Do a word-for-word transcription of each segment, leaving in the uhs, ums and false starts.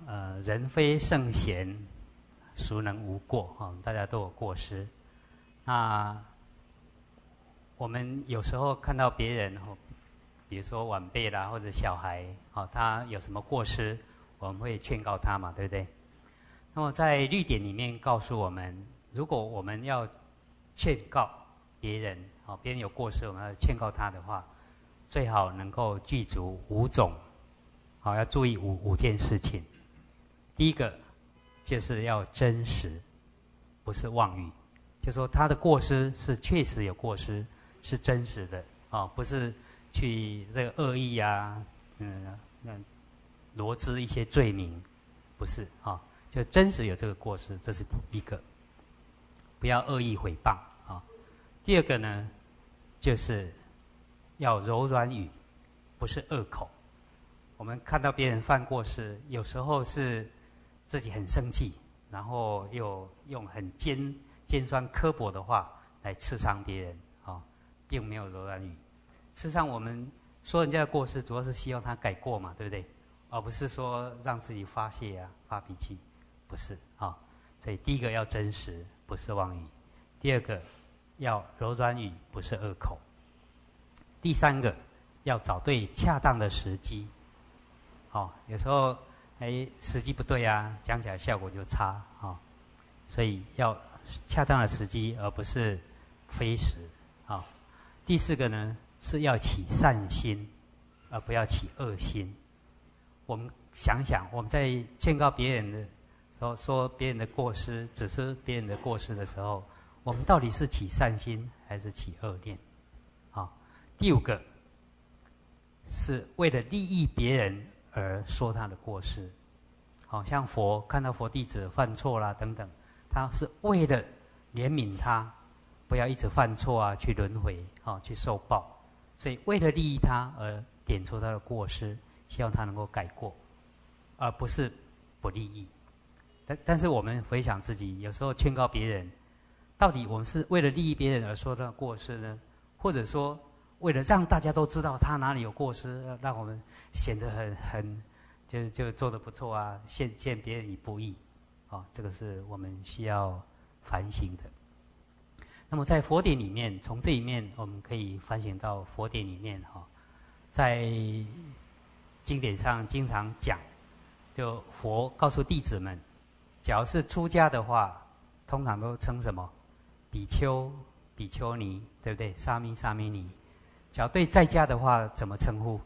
呃，人非圣贤，孰能无过？哈、哦，大家都有过失。那我们有时候看到别人，哦，比如说晚辈啦，或者小孩，哦，他有什么过失，我们会劝告他嘛，对不对？那么在律典里面告诉我们，如果我们要劝告别人，哦，别人有过失，我们要劝告他的话，最好能够具足五种，好，要注意五五件事情。第一个就是要真实，不是妄语，就说他的过失是确实有过失，是真实的啊、哦，不是去这个恶意啊，嗯，那罗织一些罪名，不是啊、哦，就真实有这个过失，这是第一个，不要恶意诽谤啊、哦。第二个呢，就是要柔软语，不是恶口。我们看到别人犯过失，有时候是自己很生气，然后又用很尖尖酸刻薄的话来刺伤别人，啊、哦，并没有柔软语。事实上，我们说人家的过失，主要是希望他改过嘛，对不对？而不是说让自己发泄啊、发脾气，不是啊、哦。所以第一个要真实，不是妄语；第二个要柔软语，不是恶口；第三个要找对恰当的时机。哦，有时候哎时机不对啊，讲起来效果就差啊、哦，所以要恰当的时机，而不是非时啊、哦。第四个呢是要起善心，而不要起恶心。我们想想，我们在劝告别人的时候，说别人的过失，指出别人的过失的时候，我们到底是起善心还是起恶念？啊、哦，第五个是为了利益别人而说他的过失，好、哦、像佛看到佛弟子犯错啦等等，他是为了怜悯他，不要一直犯错啊，去轮回啊、哦，去受报，所以为了利益他而点出他的过失，希望他能够改过，而不是不利益。但但是我们回想自己，有时候劝告别人，到底我们是为了利益别人而说他的过失呢，或者说为了让大家都知道他哪里有过失，让我们显得很很就就做得不错啊，陷陷别人以不义，哦，这个是我们需要反省的。那么在佛典里面，从这一面我们可以反省到佛典里面哈、哦，在经典上经常讲，就佛告诉弟子们，假如是出家的话，通常都称什么？比丘、比丘尼，对不对？沙弥、沙弥尼。假如对在家的话，怎么称呼？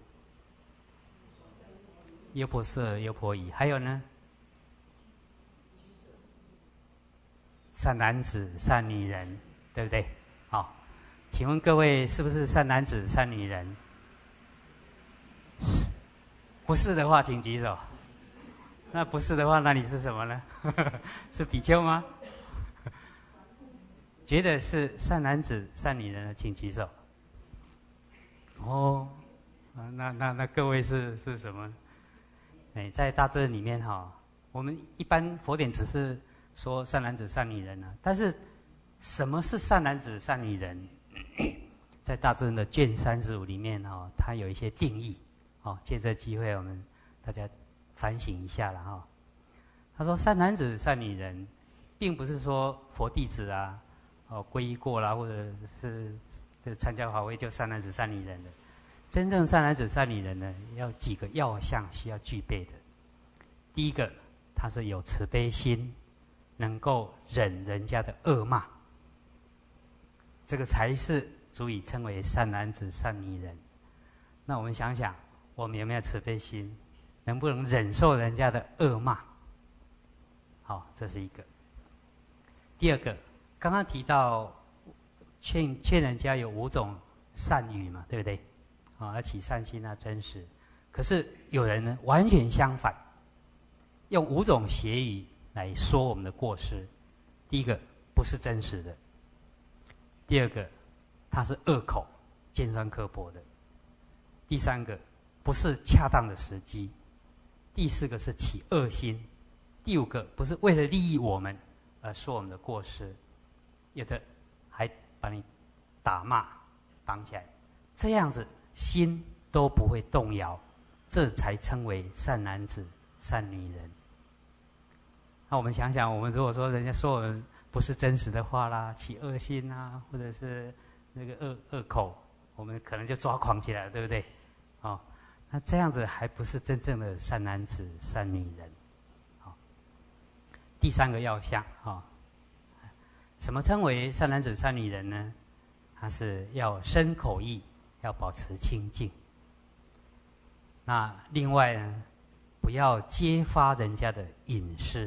优婆塞、优婆夷。还有呢？善男子、善女人，对不对？好，请问各位是不是善男子、善女人？不是的话，请举手。那不是的话，那你是什么呢？是比丘吗？觉得是善男子、善女人的，请举手。哦，啊，那那那各位是是什么？哎，在大智里面哈、哦，我们一般佛典只是说善男子、善女人啊，但是什么是善男子、善女人？在大智的卷三十五里面哈、哦，它有一些定义。哦，借这机会我们大家反省一下了哈、哦。他说善男子、善女人，并不是说佛弟子啊，哦皈依过啦，或者是这参加法会就善男子、善女人的。真正善男子、善女人呢，要几个要项需要具备的。第一个，他是有慈悲心，能够忍人家的恶骂，这个才是足以称为善男子、善女人。那我们想想，我们有没有慈悲心？能不能忍受人家的恶骂？好，这是一个。第二个，刚刚提到劝劝人家有五种善语嘛，对不对？啊，要起善心啊，真实。可是有人呢，完全相反，用五种邪语来说我们的过失。第一个，不是真实的；第二个，他是恶口、尖酸刻薄的；第三个，不是恰当的时机；第四个是起恶心；第五个，不是为了利益我们而说我们的过失。有的还把你打骂、绑起来，这样子心都不会动摇，这才称为善男子、善女人。 那我们想想，我们如果说人家说我们不是真实的话啦，起恶心啊，或者是那个恶恶口，我们可能就抓狂起来了，对不对？哦，那这样子还不是真正的善男子、善女人。哦，第三个要项啊。哦，什么称为善男子、善女人呢？他是要身口意要保持清净。那另外呢，不要揭发人家的隐私。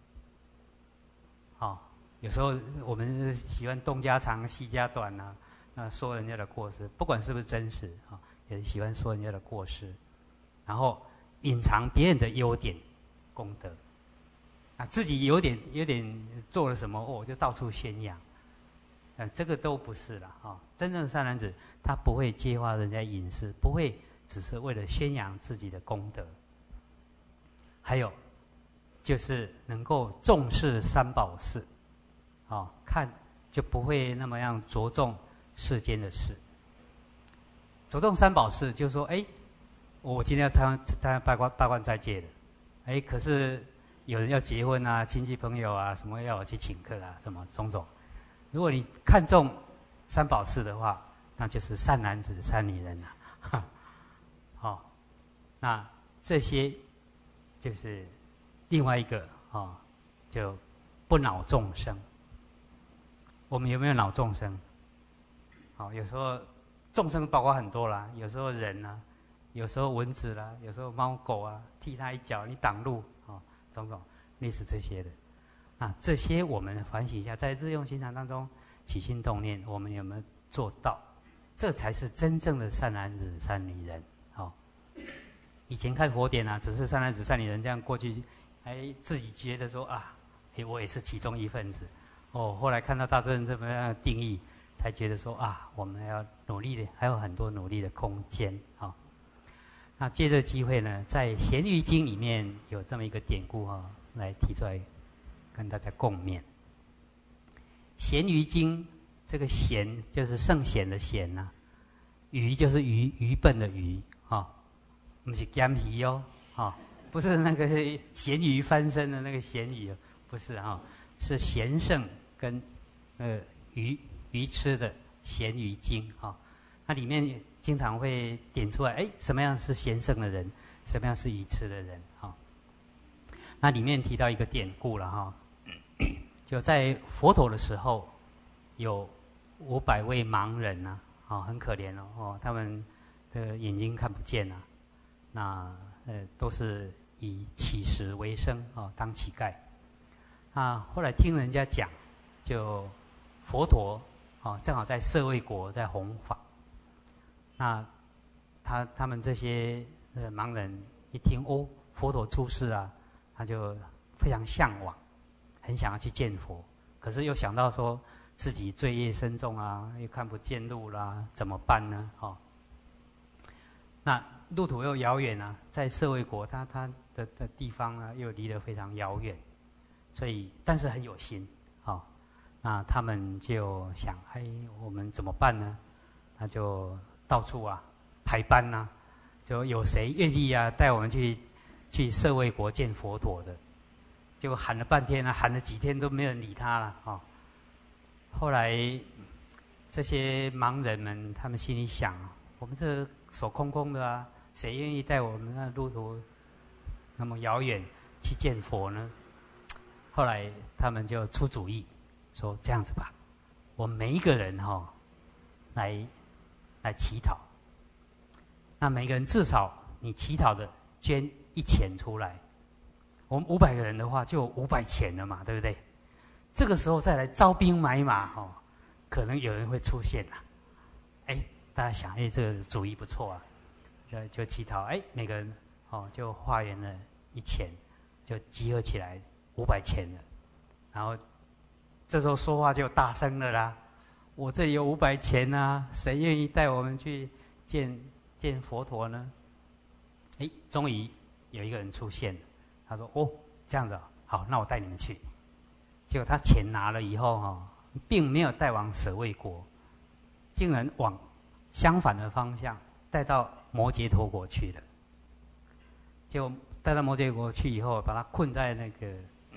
哦，有时候我们喜欢东家长西家短啊，那说人家的过失，不管是不是真实啊，也喜欢说人家的过失，然后隐藏别人的优点、功德。啊，自己有点有点做了什么哦，就到处宣扬，嗯，这个都不是了啊，哦！真正的善男子，他不会揭发人家隐私，不会只是为了宣扬自己的功德。还有，就是能够重视三宝事，哦，看就不会那么样着重世间的事。着重三宝事，就是说，哎，我今天要参参加八关八关斋戒的，哎，可是有人要结婚啊，亲戚朋友啊，什么要我去请客啊，什么种种。如果你看重三宝事的话，那就是善男子、善女人了。好，哦，那这些就是另外一个哦，就不恼众生。我们有没有恼众生？哦，有时候众生包括很多啦，有时候人啊，有时候蚊子啦，有时候猫狗啊，踢他一脚，你挡路。种种类似这些的，啊，这些我们反省一下，在日用心常当中起心动念，我们有没有做到？这才是真正的善男子、善女人。好，哦，以前看佛典啊，只是善男子、善女人这样过去，还自己觉得说啊，哎，我也是其中一份子。哦，后来看到大乘这么样的定义，才觉得说啊，我们要努力的，还有很多努力的空间。好，哦。那借这个机会呢，在《咸鱼经》里面有这么一个典故哈，哦，来提出来跟大家共勉。《咸鱼经》这个咸就是圣贤的贤呐，啊，愚就是愚愚笨的愚啊，不是咸鱼哦，啊，不是那个咸鱼翻身的那个咸鱼，不是啊，是贤圣跟呃愚愚痴的《咸鱼经》啊，那里面经常会点出来，哎，什么样是贤圣的人，什么样是愚痴的人？哈，哦，那里面提到一个典故了哈，哦，就在佛陀的时候，有五百位盲人呐，啊，哦，很可怜哦，哦，他们的眼睛看不见啊，那呃都是以乞食为生哦，当乞丐。啊，后来听人家讲，就佛陀哦，正好在舍卫国在弘法。那他他们这些呃盲人一听哦，佛陀出世啊，他就非常向往，很想要去见佛。可是又想到说自己罪业深重啊，又看不见路啦，怎么办呢？哦，那路途又遥远啊，在舍卫国，他他的的地方啊，又离得非常遥远，所以但是很有心，哦，那他们就想，哎，我们怎么办呢？他就到处啊排班呐，啊，就有谁愿意啊带我们去去舍卫国见佛陀的？结果喊了半天啊，喊了几天都没人理他了哦。后来这些盲人们，他们心里想，我们这手空空的啊，谁愿意带我们那路途那么遥远去见佛呢？后来他们就出主意，说这样子吧，我们每一个人哈，哦，来。来乞讨，那每个人至少你乞讨的捐一钱出来，我们五百个人的话就有五百钱了嘛，对不对？这个时候再来招兵买马哦，可能有人会出现啦。哎，大家想，哎，这个主意不错啊，就就乞讨，哎，每个人哦就化缘了一钱，就集合起来五百钱了，然后这时候说话就大声了啦。我这里有五百钱啊，谁愿意带我们去见见佛陀呢？哎，终于有一个人出现了，他说：“哦，这样子，好，那我带你们去。”结果他钱拿了以后哈，哦，并没有带往舍卫国，竟然往相反的方向带到摩羯陀国去了。结果带到摩羯国去以后，把他困在那个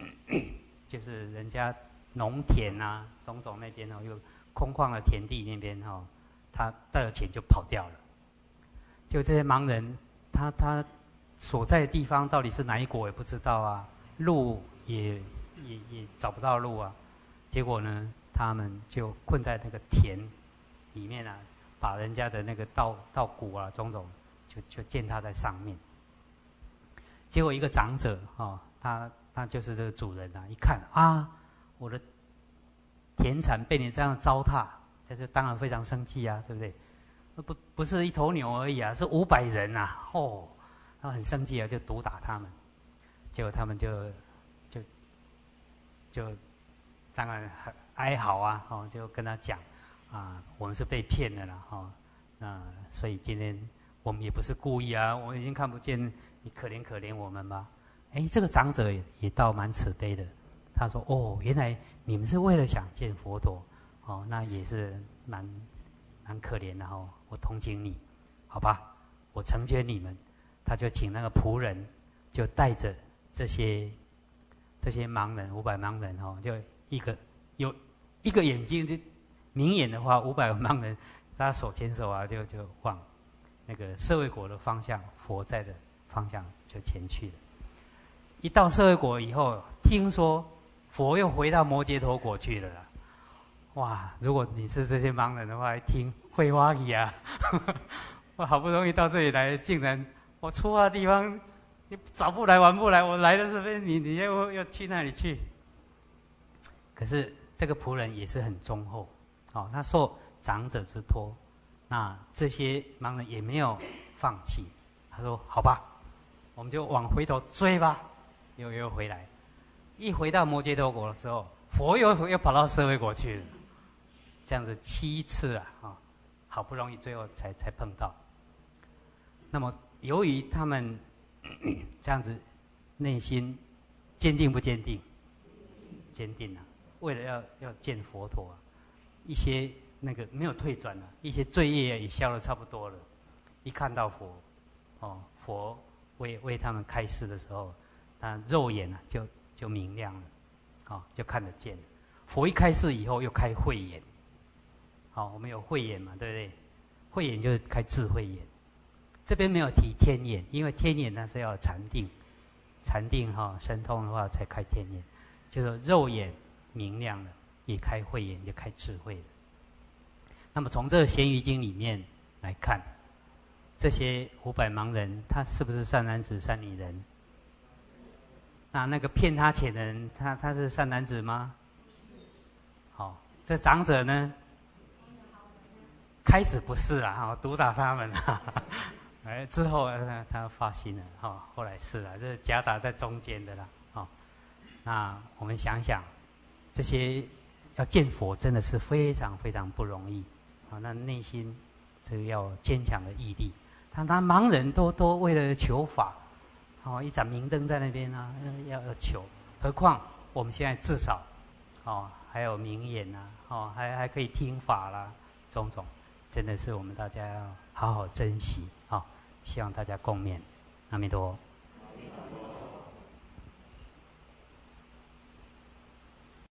就是人家农田啊，种种那边哦，有空旷的田地那边哦，他带了钱就跑掉了。就这些盲人，他他所在的地方到底是哪一国也不知道啊，路也也也找不到路啊。结果呢，他们就困在那个田里面啊，把人家的那个稻稻谷啊，种种就就践踏在上面。结果一个长者哦，他他就是这个主人啊，一看啊，我的田产被你这样糟蹋，这就当然非常生气啊，对不对？不不是一头牛而已啊，是五百人啊，哦，他很生气啊，就毒打他们。结果他们就就就当然很哀嚎啊，哦，就跟他讲啊，我们是被骗的啦，哦，那所以今天我们也不是故意啊，我已经看不见你可怜可怜我们吧。哎，这个长者也也倒蛮慈悲的，他说：“哦，原来你们是为了想见佛陀，哦，那也是蛮蛮可怜的哦，我同情你，好吧，我成全你们。”他就请那个仆人，就带着这些这些盲人五百盲人哦，就一个有一个眼睛就明眼的话，五百个盲人大家手牵手啊，就就往那个舍卫国的方向，佛在的方向就前去了。一到舍卫国以后，听说佛又回到摩羯陀国去了啦。哇！如果你是这些盲人的话，一听会花语啊！我好不容易到这里来，竟然我出发的地方，你早不来晚不来，我来的这边，你你又要去那里去？可是这个仆人也是很忠厚，哦，他受长者之托，那这些盲人也没有放弃。他说：“好吧，我们就往回头追吧。”又又回来，一回到摩羯陀国的时候，佛又又跑到舍卫国去了。这样子七次啊，啊、哦，好不容易最后才才碰到。那么由于他们这样子内心坚定不坚定？坚定啊！为了要要见佛陀、啊，一些那个没有退转了、啊，一些罪业也消得差不多了。一看到佛，哦，佛为为他们开示的时候，他肉眼啊就就明亮了，哦，就看得见了。佛一开示以后，又开慧眼。好、哦，我们有慧眼嘛，对不对？慧眼就是开智慧眼。这边没有提天眼，因为天眼那是要禅定，禅定哈、哦、神通的话才开天眼。就是肉眼明亮了，也开慧眼，就开智慧了。那么从这个《咸鱼经》里面来看，这些五百盲人，他是不是善男子、善女人？那那个骗他钱的人，他他是善男子吗？好、哦，这长者呢，开始不是啦，哈，毒打他们啦，哎，之后他他发心了，哈、哦，后来是了，这是夹杂在中间的啦，哦。那我们想想，这些要见佛真的是非常非常不容易啊！那内心这个要坚强的毅力。他他盲人都都为了求法，哦，一盏明灯在那边啊，要要求，何况我们现在至少，哦，还有明眼呐、啊，哦，还还可以听法啦，种种，真的是我们大家要好好珍惜啊、哦！希望大家共勉，阿弥陀佛。